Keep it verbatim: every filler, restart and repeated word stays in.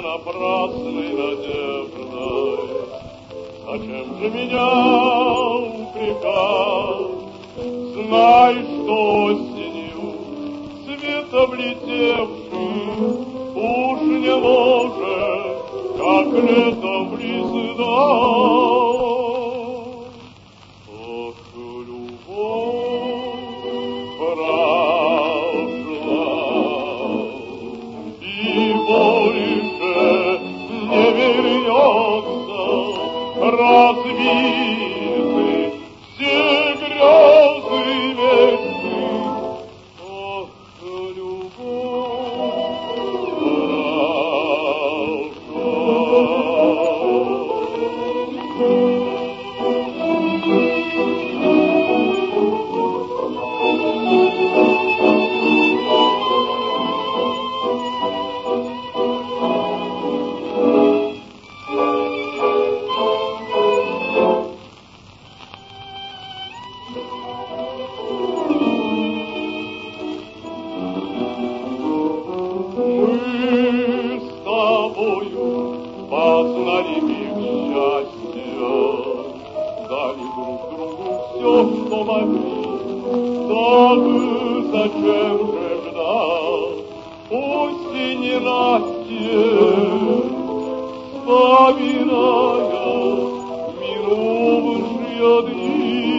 напрасной надеждой. Зачем же меня упрекать? Знай, что осенью цвет облетевший уж не может, как летом близнать. Ох, любовь прошла, и больше не вернется, разбиты все грезы весны. Ох, любовь прошла. Познали миг счастья, дали друг другу все, что могли. Так зачем же ждать осени Насте, вспоминая минувшие дни?